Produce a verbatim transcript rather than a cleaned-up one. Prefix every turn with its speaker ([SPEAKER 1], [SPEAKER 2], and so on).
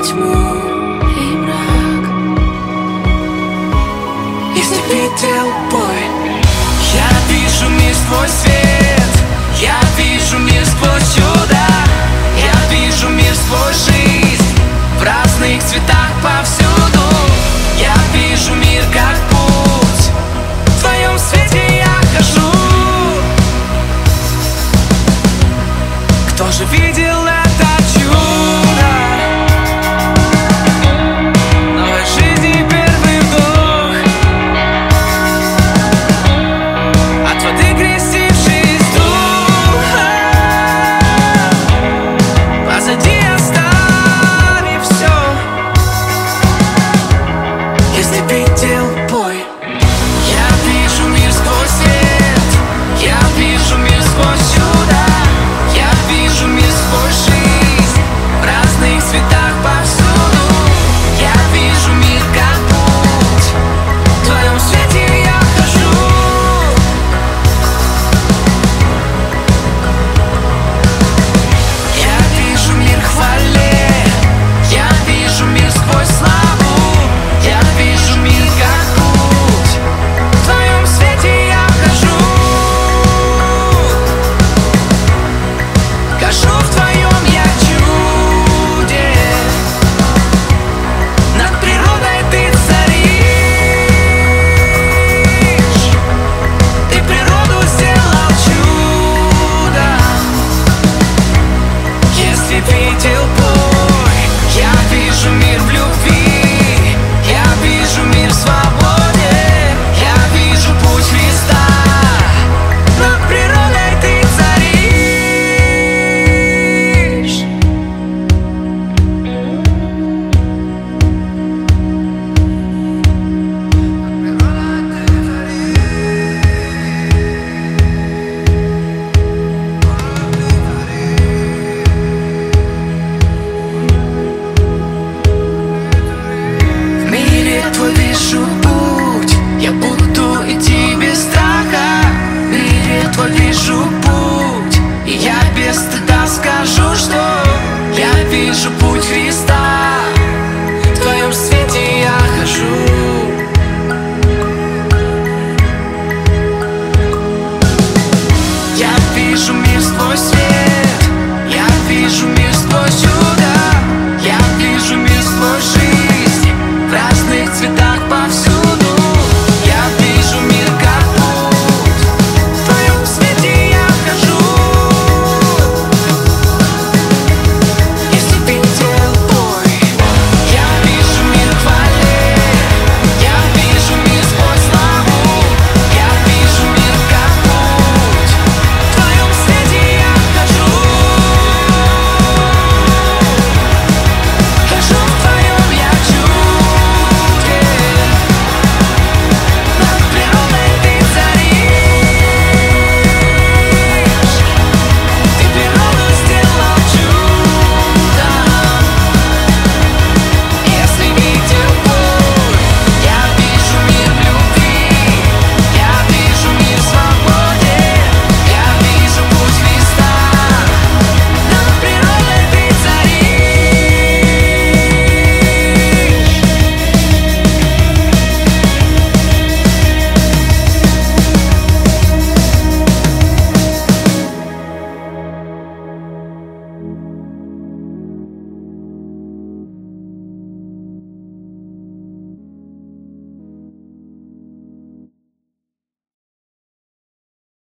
[SPEAKER 1] тьму и мрак. Если видел бой, я вижу мир сквозь свет, я вижу мир сквозь чудо, я вижу мир сквозь жизнь в разных цветах повсюду. Я вижу мир как путь, в твоем свете я хожу. Кто же видел это чудо? Новой жизни первый вдох, от воды крестившись духа, позади оставив все. Если видел бой, я вижу мир сквозь свет, я вижу мир сквозь чудо, я вижу мир сквозь жизнь в разных цветах повсюду. Я вижу мир как путь, в твоем свете я хожу. Я вижу мир в хвале, я вижу мир сквозь славу, я вижу мир как путь, в твоем свете я хожу. Хожу в твоем я чуде, над природой ты царишь, ты природу сделал чудо. Если видел бой, я вижу мир в любви, я вижу мир в свободе, я вижу путь Христа, над природой ты царишь. В мире твой вижу путь, я буду идти без страха. В мире твой вижу путь.